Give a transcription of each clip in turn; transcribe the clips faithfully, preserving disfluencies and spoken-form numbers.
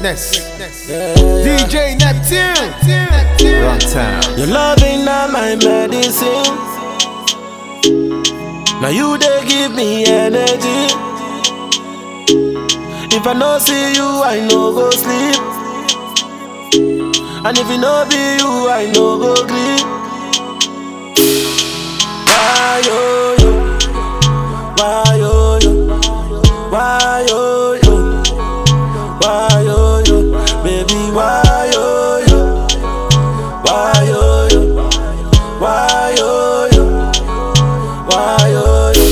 Greatness. Yeah, yeah. D J Neptune. Wrong town. Your love ain't not my medicine. Now you they give me energy. If I no see you, I no go sleep. And if it no be you, I no go sleep. Why yo yo? Why yo yo? Why yo yo? Why yo yo? Baby, why yo yo? Why yo yo? Why yo yo? Why yo yo?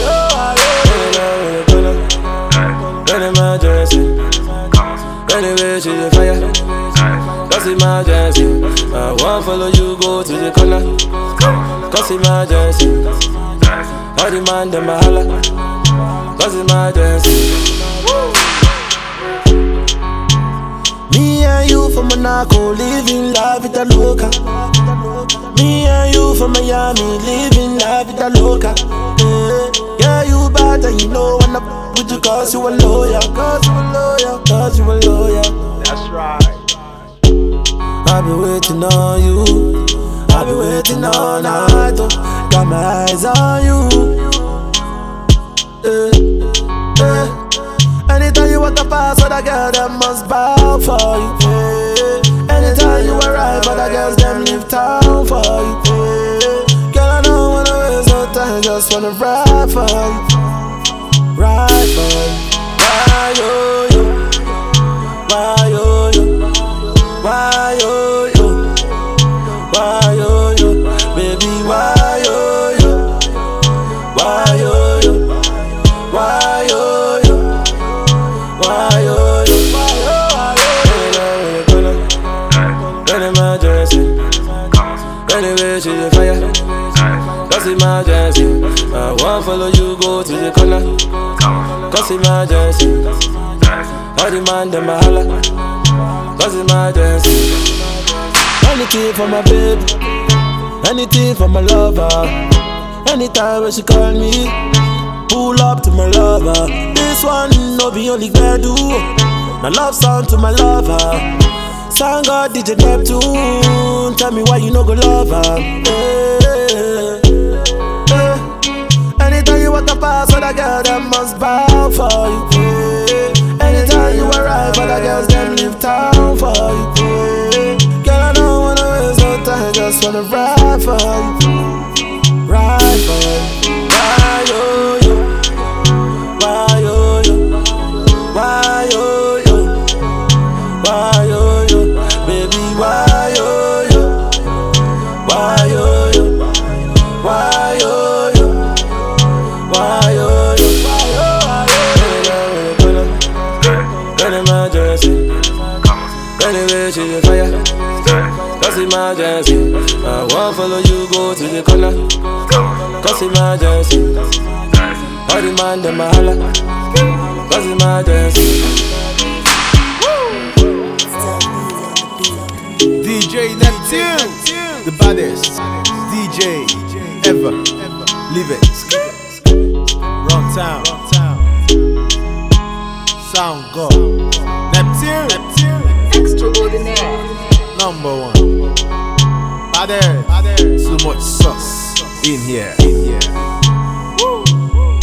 When emergency, anyway to the fire. Cause emergency, I won't follow you go to the corner. Cause emergency, all the man them a holla. Cause emergency. Me and you from Monaco, living la vida loca. Me and you from Miami, living la vida loca. Yeah, yeah, you bad and you know when I with you cause you a lawyer, cause you a lawyer, cause you a lawyer. That's right. I've been waiting on you, I've been waiting all night, oh. Got my eyes on you. Eh, eh. Anytime you walk the pass, other girl them must bow for you. Eh. Anytime you arrive, other girls them leave town for you. Eh. Girl, I don't wanna waste no time, just wanna ride for you. Ride for you. Why yo yo? Why yo yo? Why yo yo? Why yo yo? Baby, why yo yo? Why yo yo? Why yo yo? Why yo yo? Why yo yo? When emergency, anyway to the fire. Cause emergency, I won't follow you go to the corner. Cause emergency, all the man them a holla. Cause emergency. Anything for my baby, anything for my lover. Anytime when she call me, pull up to my lover. This one no be only do. My love song to my lover. Song God D J Neptune. Tell me why you no go love her. Yeah, yeah. Anytime you walk the pass, other girl them must bow for you. Yeah. Anytime you arrive, other girls them leave town for you. Yeah. Girl, I don't wanna waste no time, just wanna ride for you. Ride for you. Why yo yo? Why yo yo? Why yo yo? Why yo yo? Baby, why yo yo? Why yo yo? Why yo yo? Why yo yo? When emergency, anyway to the fire. Cause emergency, I won't follow you go to the corner. Cause emergency, all the man them a holla. Cause emergency. D J Neptune, the baddest D J ever. Leave it. Wrong town. Sound God. Neptune. Extraordinaire. Number one. Baddest. Too much sauce in here. In here.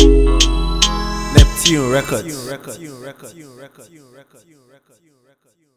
Neptune Records.